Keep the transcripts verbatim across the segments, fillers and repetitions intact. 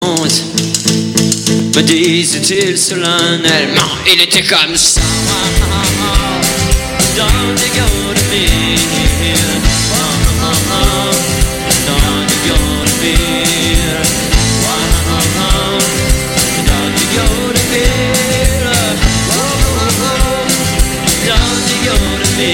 me disait-il solennellement, il était comme ça. Don't you go to me, don't you go to me, don't you go to me, don't you go to me.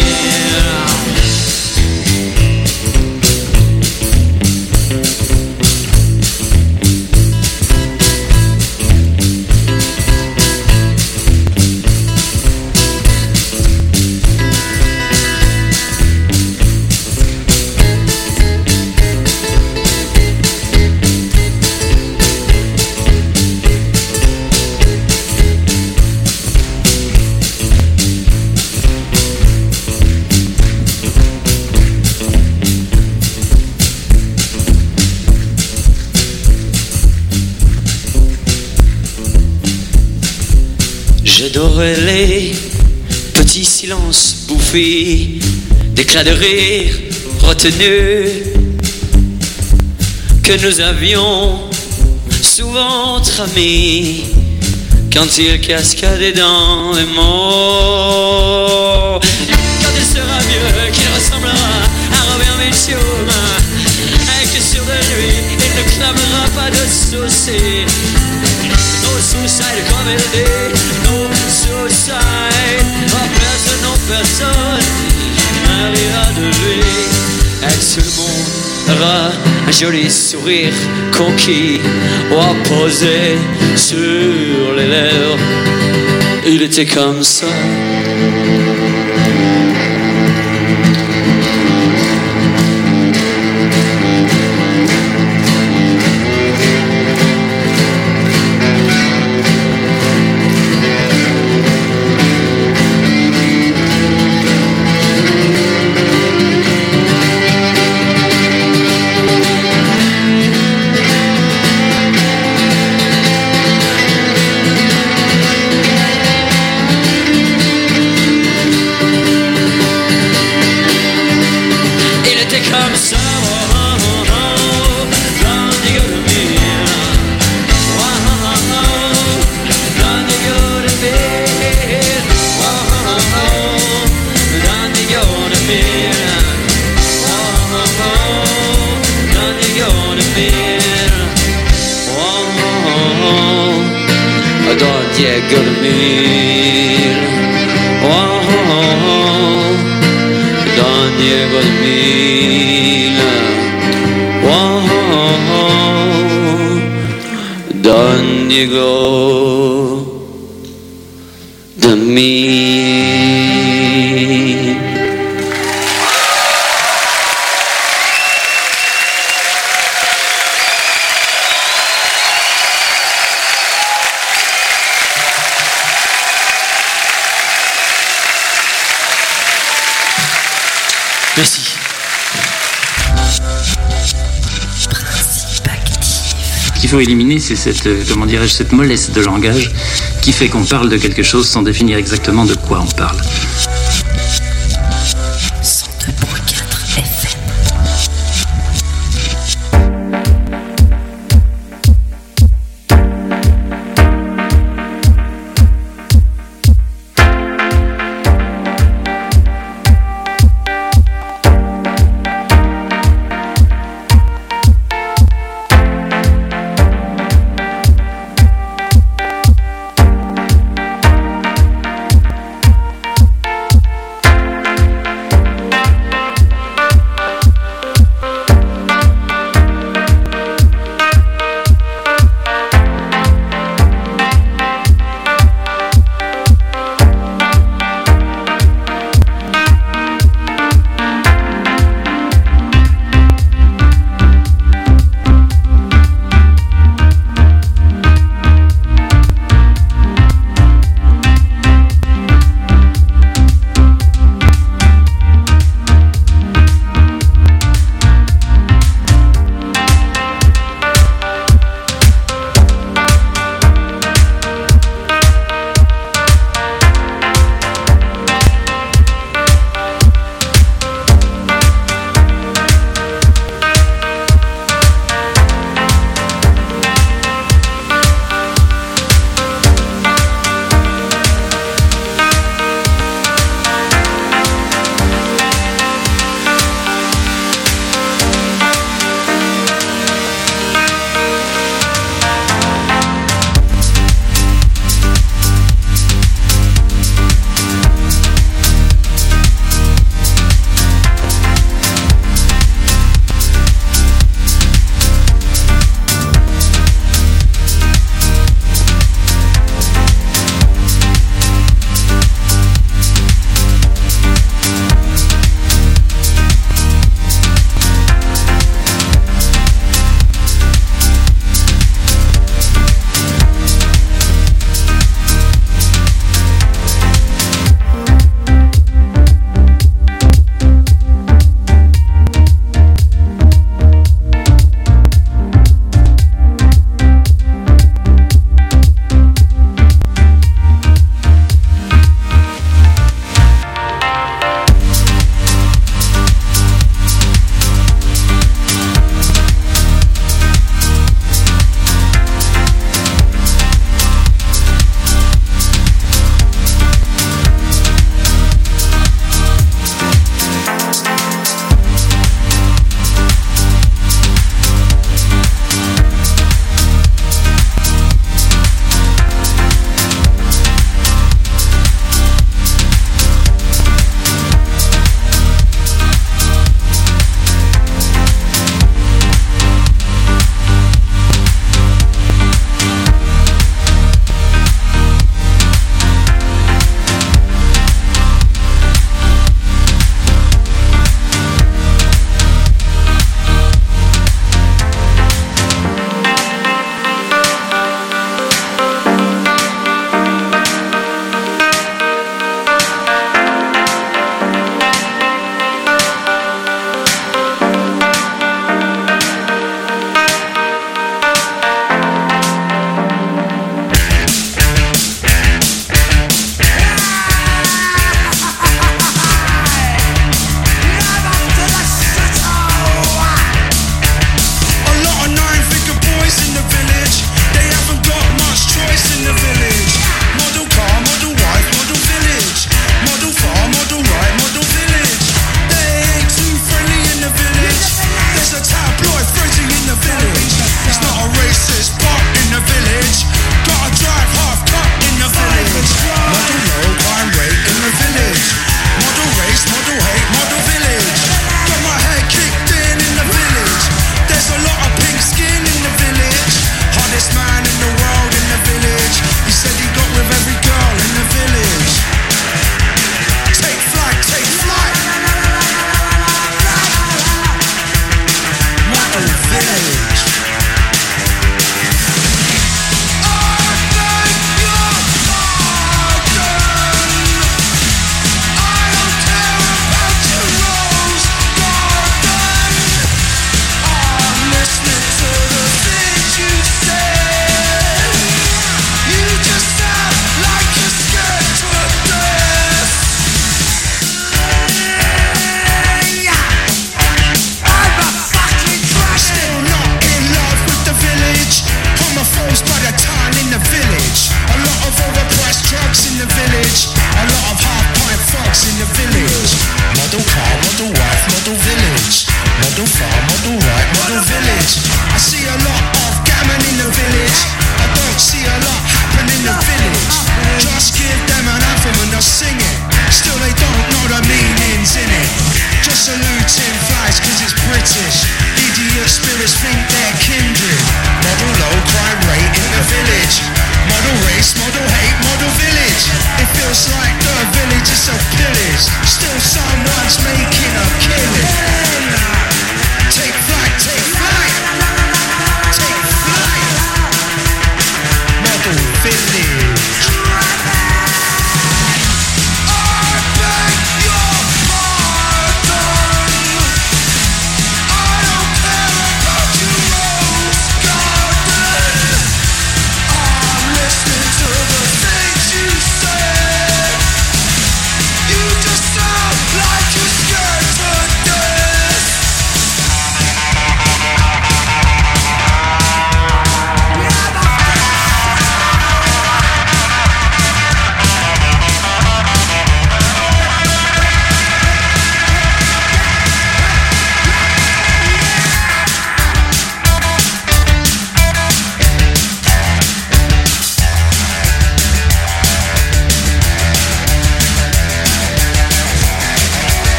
J'adorais les petits silences bouffés d'éclats de rire retenus que nous avions souvent tramés quand il cascadait dans les mots. Quand il sera vieux, qu'il ressemblera à Robert Mitchum, et que sur de lui il ne clamera pas de saucer. No suicide comme il dit, no suicide. Oh, personne, non personne n'arrivera de lui. Et tout le monde aura un joli sourire conquis ou apposé sur les lèvres. Il était comme ça. Diego de Mil, oh, Don Diego de Mil, oh, Don Diego de Mil. Merci. Ce qu'il faut éliminer, c'est cette, euh, comment dirais-je, cette mollesse de langage qui fait qu'on parle de quelque chose sans définir exactement de quoi on parle.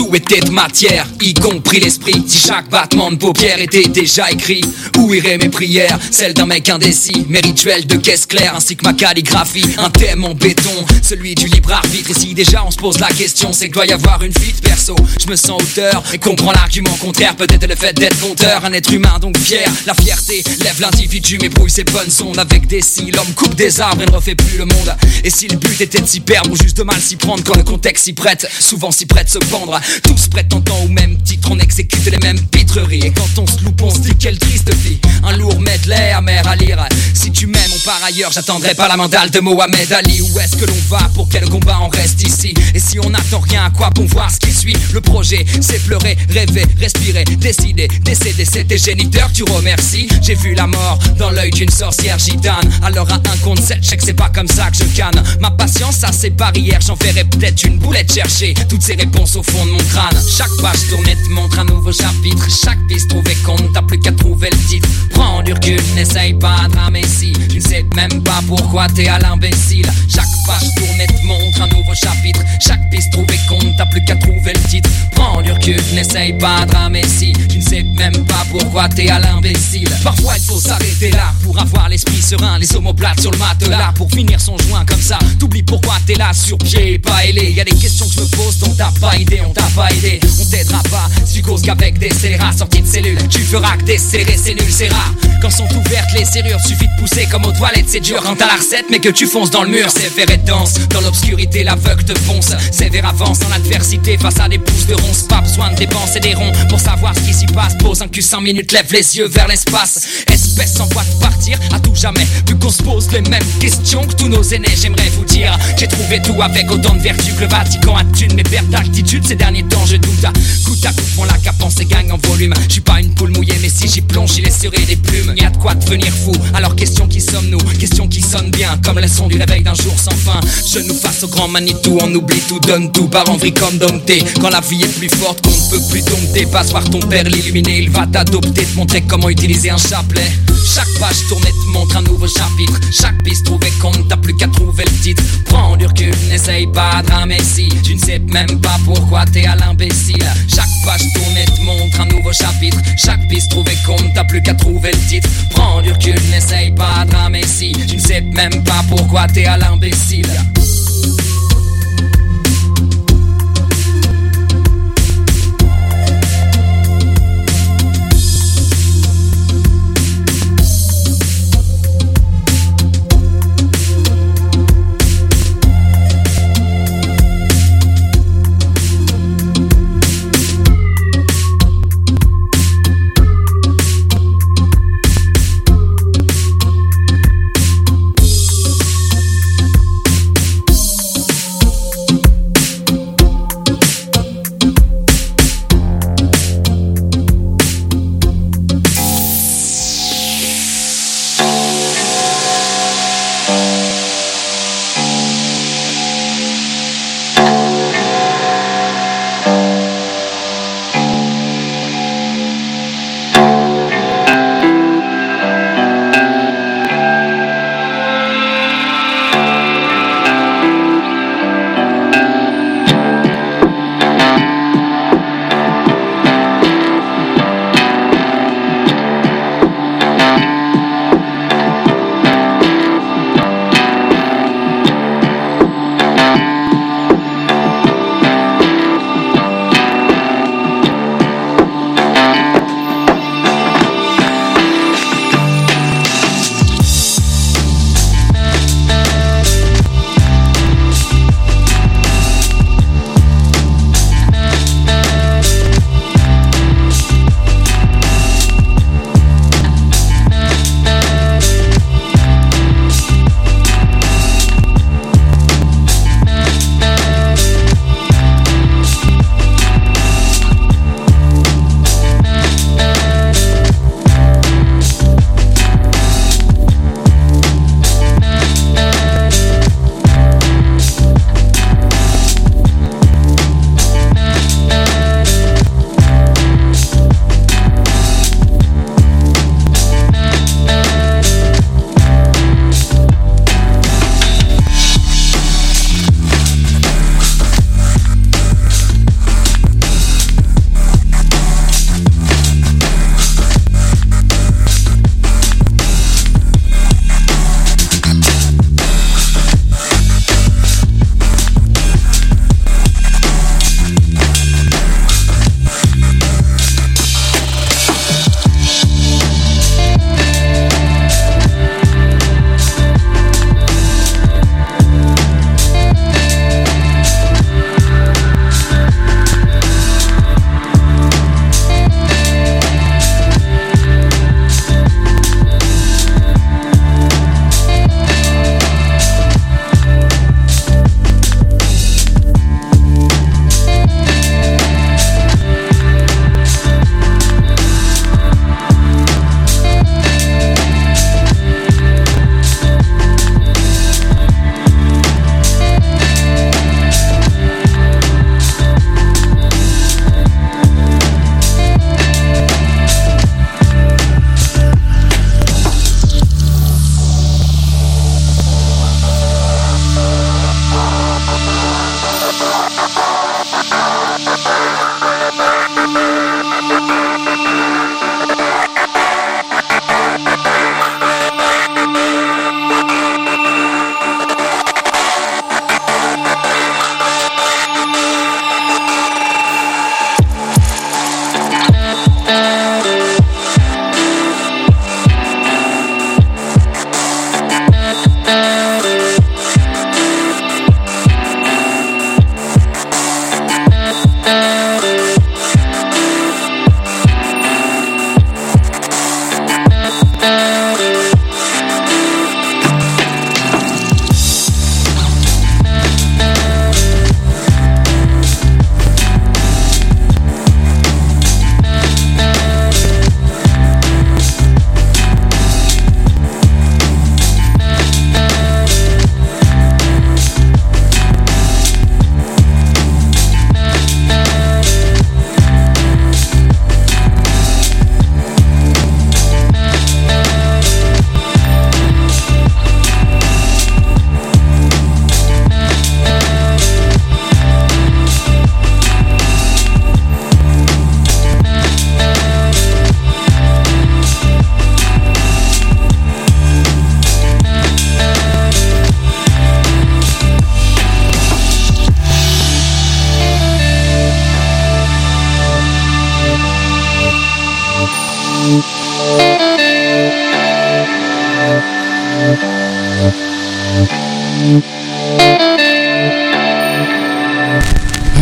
tout était de matière, y compris l'esprit. Si chaque battement de paupières était déjà écrit, où iraient mes prières? Celles d'un mec indécis, mes rituels de caisse claire ainsi que ma calligraphie. Un thème en béton, celui du libre arbitre. Ici déjà on se pose la question, c'est qu'il doit y avoir une fuite perso. Je me sens auteur et comprends l'argument contraire. Peut-être le fait d'être conteur, un être humain donc fier. La fierté lève l'individu mais brouille ses bonnes ondes. Avec des scies, l'homme coupe des arbres et ne refait plus le monde. Et si le but était de s'y perdre ou juste de mal s'y prendre quand le contexte s'y prête, souvent s'y prête se pendre. Tous prétendant au même titre, on exécute les mêmes pitreries. Et quand on se loupe on se dit quelle triste vie. Un lourd medley amer à lire. Si tu m'aimes ou par ailleurs, j'attendrai pas la mandale de Mohamed Ali. Où est-ce que l'on va, pour quel combat on reste ici? Et si on n'attend rien, à quoi bon voir ce qui suit? Le projet c'est pleurer, rêver, respirer, décider, décéder. C'est tes géniteurs que tu remercies. J'ai vu la mort dans l'œil d'une sorcière gitane. Alors à un contre sept, je sais que c'est pas comme ça que je canne. Ma patience a ses barrières, j'en ferai peut-être une boulette chercher toutes ces réponses au fond de mon crâne. Chaque page tournée te montre un nouveau chapitre. Chaque piste trouvée compte, t'as plus qu'à trouver le titre. Prends du recul, n'essaye pas de ramer si tu ne sais même pas pourquoi t'es à l'imbécile. Chaque page tournée te montre un nouveau chapitre. Chaque piste trouvée compte, t'as plus qu'à trouver le titre. Prends du recul, n'essaye pas de ramer si tu ne sais même pas pourquoi t'es à l'imbécile. Parfois il faut s'arrêter là pour avoir l'esprit serein. Les omoplates sur le matelas pour finir son joint comme ça. T'oublies pourquoi t'es là sur pied et pas ailé. Y'a des questions que je me pose dont t'as pas idée, on t'a pas aidé. On t'aidera pas si tu causes qu'avec des scélérats sortis de cellules. Tu feras que des serrés, c'est nul, c'est rare. Quand sont ouvertes les serrures, suffit de pousser comme aux toilettes, c'est dur. Quand t'as la recette mais que tu fonces dans le mur, sévère et dense. Dans l'obscurité, l'aveugle te fonce. Sévère avance dans l'adversité face à des pousses de ronces. Pas besoin de dépenser des ronds pour savoir ce qui s'y passe. Pose un cul cinq minutes, lève les yeux vers l'espace. Espèce en voie de partir à tout jamais. Vu qu'on se pose les mêmes questions que tous nos aînés, j'aimerais vous dire j'ai trouvé tout avec autant de vertu que le Vatican a thune. Mes pertes d'altitude ces derniers temps je doute. Goutte à goutte, mon lac à penser gagne en volume. Je suis pas une poule mouillée mais si j'y plonge j'y laisserai des plumes. Y'a de quoi devenir fou, alors question qui sommes-nous? Question qui sonne bien comme les sons du réveil d'un jour sans fin. Je nous fasse au grand Manitou, on oublie tout, donne tout, part en vrille comme dompté. Quand la vie est plus forte qu'on ne peut plus dompter, passe voir ton père l'illuminé, il va t'adopter, te montrer comment utiliser un chapelet. Chaque page tournée te montre un nouveau chapitre. Chaque piste trouvée compte, t'as plus qu'à trouver le titre. Prends du recul, n'essaye pas de ramer si tu ne sais même pas pourquoi t'es à l'imbécile. Chaque page tournée te montre un nouveau chapitre. Chaque piste trouvée compte, t'as plus qu'à trouver le titre. Prends du recul, n'essaye pas de ramer si tu ne sais même pas pourquoi t'es à l'imbécile.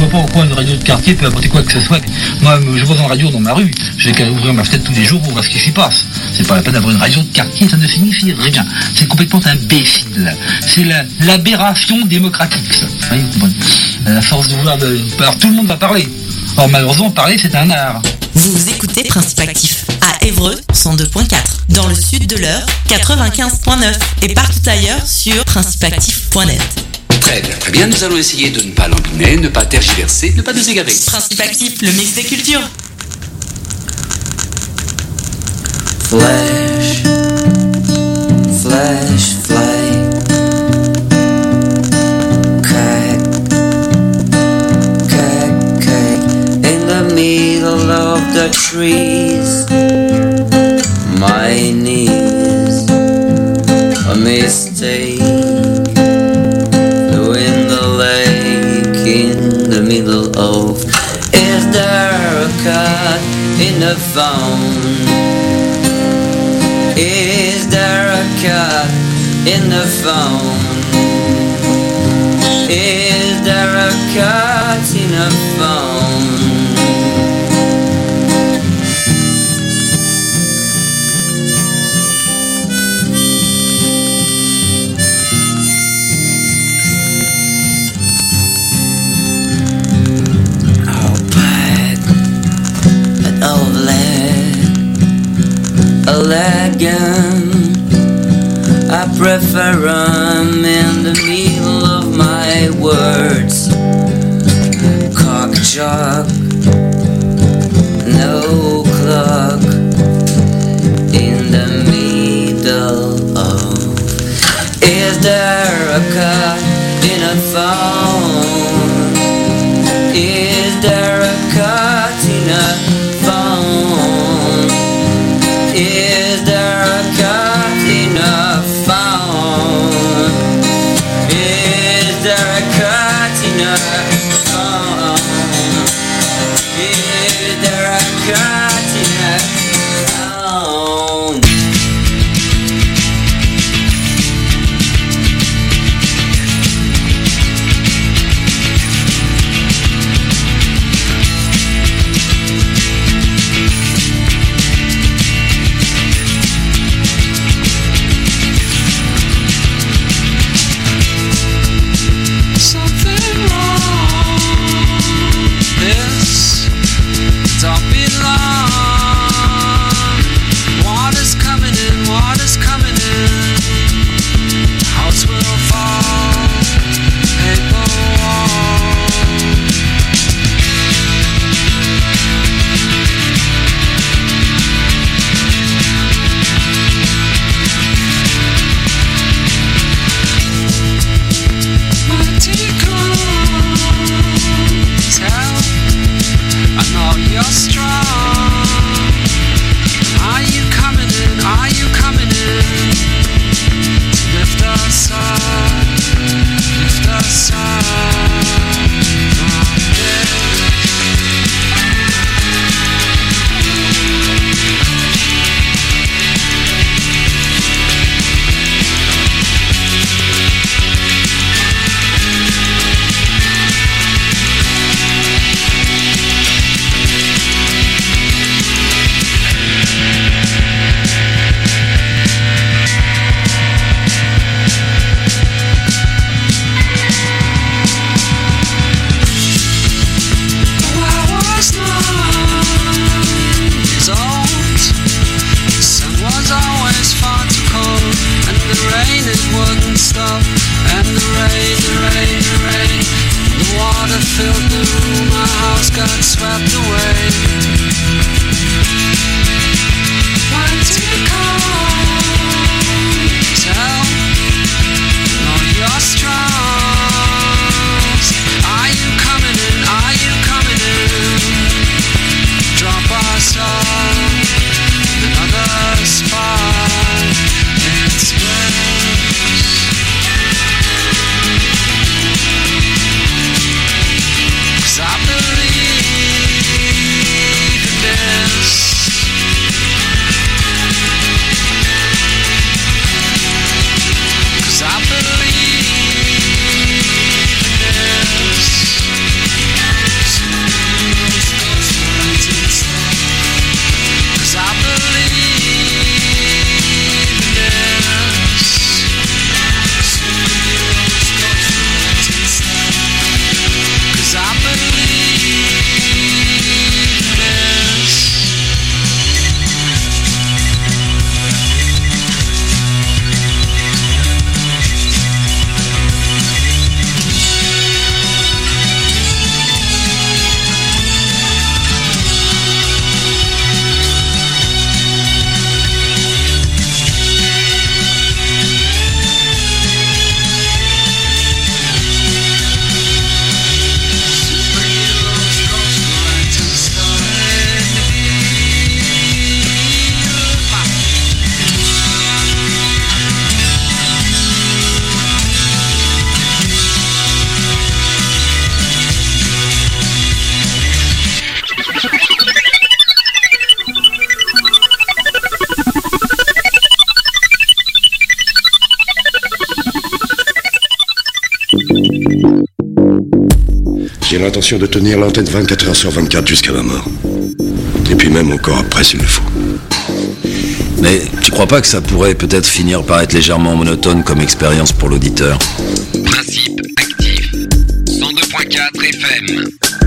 vois pas pourquoi une radio de quartier peut apporter quoi que ce soit. Moi, je vois une radio dans ma rue, j'ai qu'à ouvrir ma fenêtre tous les jours pour voir ce qui s'y passe. C'est pas la peine d'avoir une radio de quartier, ça ne signifie rien. C'est complètement imbécile. C'est la, l'aberration démocratique, ça. Vous voyez, vous comprenez ? À force de vouloir... De... Alors tout le monde va parler. Or malheureusement, parler, c'est un art. Vous écoutez Principe Actif à Évreux cent deux point quatre, dans le sud de l'Eure quatre-vingt-quinze point neuf et partout ailleurs sur principe actif point net. Très bien, très bien. Nous allons essayer de ne pas lambiner, ne pas tergiverser, ne pas nous égarer. Principe Actif, le mix des cultures. Flash, flash, flight, crack, crack, crack, in the middle of the trees, my knees, a mistake, in the lake, in the middle of, is there a cut in the phone? Is there a cut in the phone? Is there a cut in the phone? Oh, bad, but oh, lead. Elegant, I prefer them in the middle of my words. Cock jock, no clock, in the middle of. Is there a cut in a phone? Is there a cut in a phone? Is there a cut in a phone? Is there a cut in a phone? Is there a cut in a phone? I believe J'ai l'intention de tenir l'antenne vingt-quatre heures sur vingt-quatre jusqu'à ma mort. Et puis même encore après s'il le faut. Mais tu crois pas que ça pourrait peut-être finir par être légèrement monotone comme expérience pour l'auditeur? Principe actif. cent deux point quatre F M.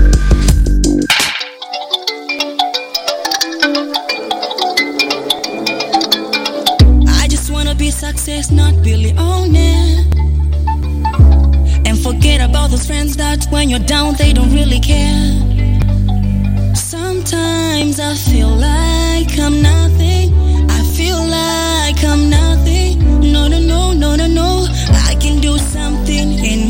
I just wanna be success, not really own it. And forget about those friends that when you're down they don't really care. Sometimes I feel like I'm nothing. I feel like I'm nothing. No, no, no, no, no, no. I can do something in